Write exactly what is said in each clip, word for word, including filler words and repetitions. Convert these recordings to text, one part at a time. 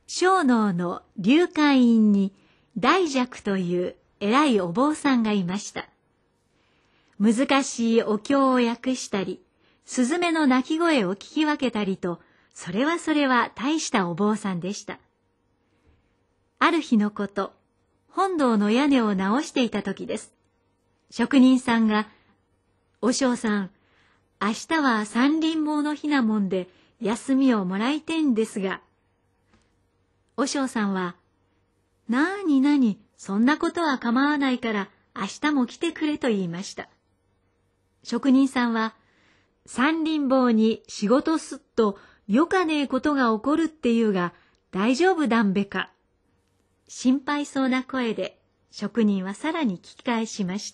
小脳の龍海院に大寂という偉いお坊さんがいました。難しいお経を訳したり、スズメの鳴き声を聞き分けたりと、それはそれは大したお坊さんでした。ある日のこと、本堂の屋根を直していた時です。職人さんが、和尚さん、明日は三輪棒の日なもんで休みをもらいてんですが、和尚さんは、なになに、そんなことは構わないから明日も来てくれと言いました。職人さんは、三輪棒に仕事すっとよかねえことが起こるっていうが大丈夫だんべか。心配そうな声で職人はさらに聞き返しました。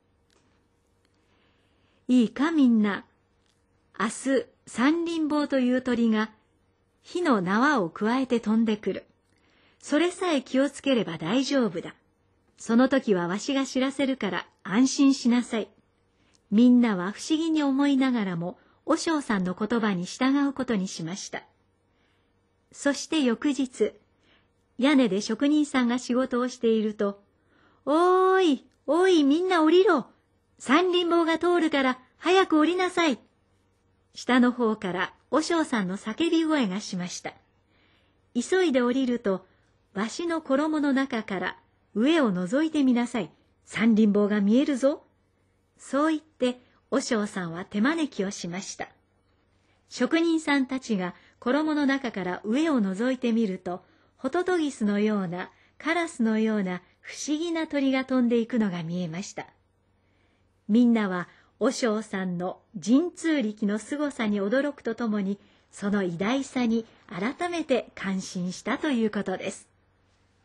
いいかみんな、明日三輪棒という鳥が火の縄をくわえて飛んでくる。それさえ気をつければ大丈夫だ。その時はわしが知らせるから安心しなさい。みんなは不思議に思いながらも、和尚さんの言葉に従うことにしました。そして翌日、屋根で職人さんが仕事をしていると、おーい、おい、みんな降りろ。三輪棒が通るから早く降りなさい。下の方から和尚さんの叫び声がしました。急いで降りると、わしの衣の中から上を覗いてみなさい。三輪棒が見えるぞ。そう言って、和尚さんは手招きをしました。職人さんたちが衣の中から上を覗いてみると、ホトトギスのような、カラスのような不思議な鳥が飛んでいくのが見えました。みんなは和尚さんの神通力のすごさに驚くとともに、その偉大さに改めて感心したということです。